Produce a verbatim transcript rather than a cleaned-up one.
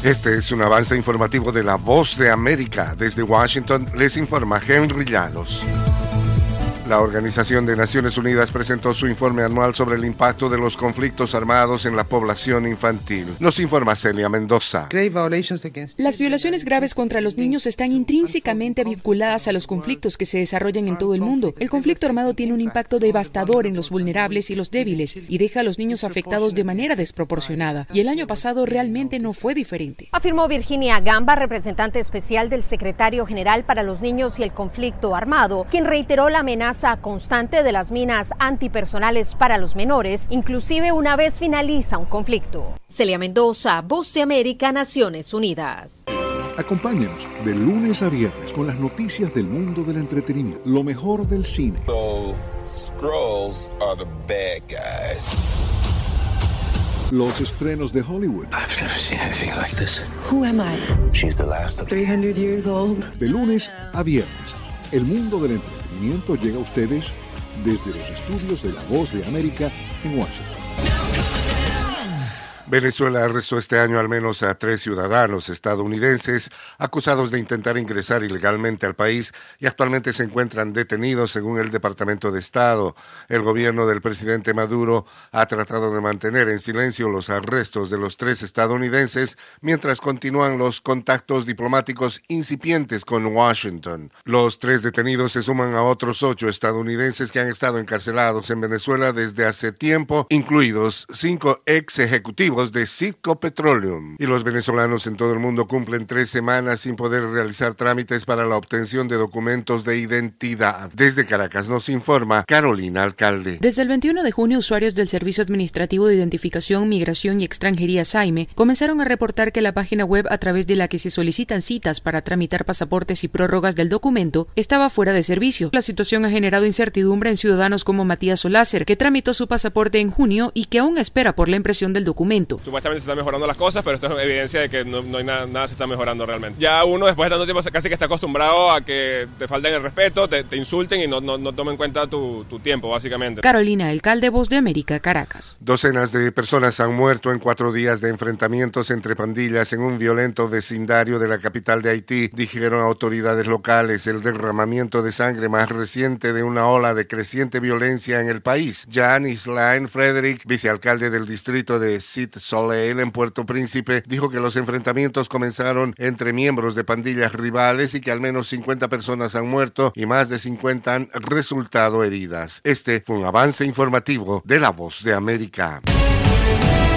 Este es un avance informativo de La Voz de América. Desde Washington les informa Henry Llanos. La Organización de Naciones Unidas presentó su informe anual sobre el impacto de los conflictos armados en la población infantil. Nos informa Celia Mendoza. Las violaciones graves contra los niños están intrínsecamente vinculadas a los conflictos que se desarrollan en todo el mundo. El conflicto armado tiene un impacto devastador en los vulnerables y los débiles y deja a los niños afectados de manera desproporcionada. Y el año pasado realmente no fue diferente. Afirmó Virginia Gamba, representante especial del secretario general para los niños y el conflicto armado, quien reiteró la amenaza constante de las minas antipersonales para los menores, inclusive una vez finaliza un conflicto. Celia Mendoza, Voz de América, Naciones Unidas. Acompáñenos de lunes a viernes con las noticias del mundo del entretenimiento, lo mejor del cine. So, Skrulls are the bad guys. Los estrenos de Hollywood. I've never seen anything like this. Who am I? She's the last of three hundred years old. De lunes a viernes, el mundo del entretenimiento llega a ustedes desde los estudios de La Voz de América en Washington. Venezuela arrestó este año al menos a tres ciudadanos estadounidenses acusados de intentar ingresar ilegalmente al país y actualmente se encuentran detenidos según el Departamento de Estado. El gobierno del presidente Maduro ha tratado de mantener en silencio los arrestos de los tres estadounidenses mientras continúan los contactos diplomáticos incipientes con Washington. Los tres detenidos se suman a otros ocho estadounidenses que han estado encarcelados en Venezuela desde hace tiempo, incluidos cinco ex ejecutivos de Citgo Petroleum, y los venezolanos en todo el mundo cumplen tres semanas sin poder realizar trámites para la obtención de documentos de identidad. Desde Caracas nos informa Carolina Alcalde. Desde el veintiuno de junio, usuarios del Servicio Administrativo de Identificación, Migración y Extranjería SAIME comenzaron a reportar que la página web a través de la que se solicitan citas para tramitar pasaportes y prórrogas del documento estaba fuera de servicio. La situación ha generado incertidumbre en ciudadanos como Matías Solácer, que tramitó su pasaporte en junio y que aún espera por la impresión del documento. Supuestamente se están mejorando las cosas, pero esto es evidencia de que no, no hay nada, nada se está mejorando realmente. Ya uno después de tanto tiempo casi que está acostumbrado a que te falten el respeto, te, te insulten y no, no, no tomen en cuenta tu, tu tiempo, básicamente. Carolina Alcalde, Voz de América, Caracas. Docenas de personas han muerto en cuatro días de enfrentamientos entre pandillas en un violento vecindario de la capital de Haití, dijeron autoridades locales. El derramamiento de sangre más reciente de una ola de creciente violencia en el país. Jan Islaine Frederick, vicealcalde del distrito de Cité Soleil en Puerto Príncipe, dijo que los enfrentamientos comenzaron entre miembros de pandillas rivales y que al menos cincuenta personas han muerto y más de cincuenta han resultado heridas. Este fue un avance informativo de La Voz de América.